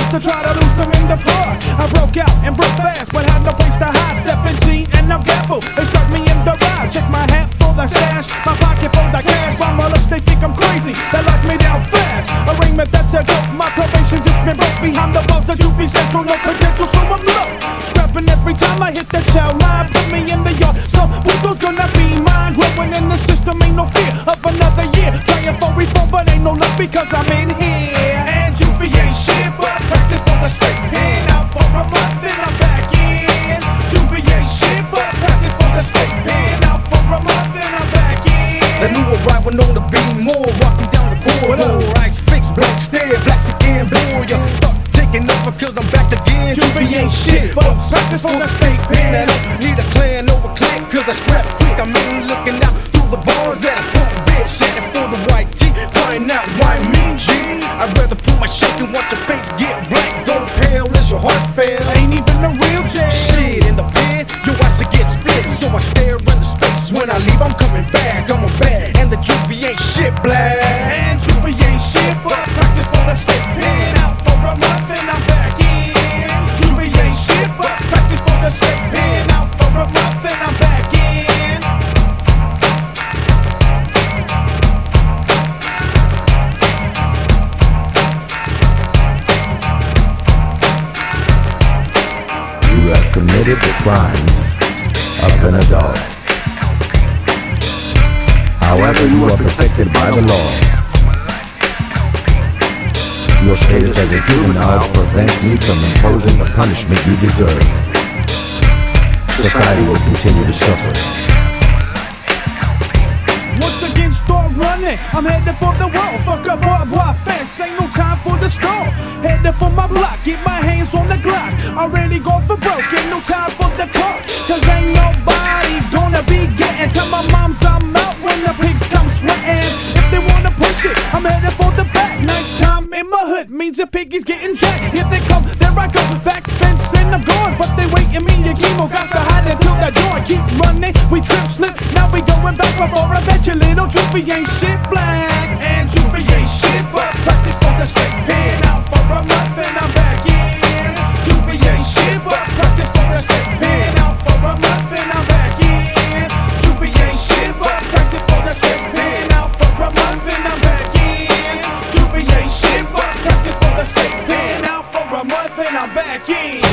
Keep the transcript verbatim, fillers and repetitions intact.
just to try to lose some in the park. I broke out and broke fast, but had no place to hide. Seventeen and I'm careful, they stuck me in the ride. Check my hat for the stash, my pocket for the cash. While my looks they think I'm crazy, they lock me down fast. Arraignment that's a go, my probation just been broke. Behind the walls the Juvie Central, no potential, so I'm low. Scrapping every time I hit the chow line, put me in the yard. So who's gonna be mine? Growing in the system, ain't no fear of another year. Trying for reform, but ain't no luck because I'm in here. And Juvie ain't shit, but practice for the state pen. Out for a month and I'm back in. Juvie ain't shit, but practice for the state pen. Out for a month and I'm back in. The new arrival on the beam more, walking down the corridor. Ice fix, black stare, blacks again, warrior. Start taking over cause I'm back again. Juvie ain't shit, but practice for the state pen. I don't need a clan over click cause I scrap quick. I'm in looking out through the bars at a pump bitch. Shattered for the white tee, find out why me, G. I'd rather pull my shake and watch your face get black. Go pale as your heart fail. Ain't even a real jail. Shit in the pen, your eyes to get split. So I stare in the space. When I leave, I'm coming back. I'm a bad, and the Juvie ain't shit black. And Juvie ain't shit, but practice for the state pen. Out for a month and I'm back in. Juvie ain't shit, but practice for the state pen. Out for a month and I'm back in. You have committed the crimes of an adult. However, you are protected by the law. Your status as a juvenile prevents me from imposing the punishment you deserve. Society will continue to suffer. Once again, start running. I'm headed for the wall. Fuck up barbed wire fence. Ain't no time for the stall. Headed for my block. Get my hands on the Glock. Already gone for broke. Ain't no time for the car. Cause ain't nobody gonna be getting. Tell my moms I'm out when the pigs come sweating. If they wanna push it, I'm headed for the back. Nighttime in my hood means the piggy's getting jacked. Here they come, there I go. Back fence and I'm gone. But they waiting me and chemo. Got to hide until that door. Keep running. We trip slip. Now we going back before I bet you little Juvie ain't shit black. And Juvie ain't shit, but practice for the state pen. Out for a month and I'm back in. Juvie ain't shit, but practice for the state pen. Out for a month and I'm back in. Juvie ain't shit, but practice for the state pen. Out for a month and I'm back in. Juvie ain't shit, but practice for the state pen. Out for a month and I'm back in.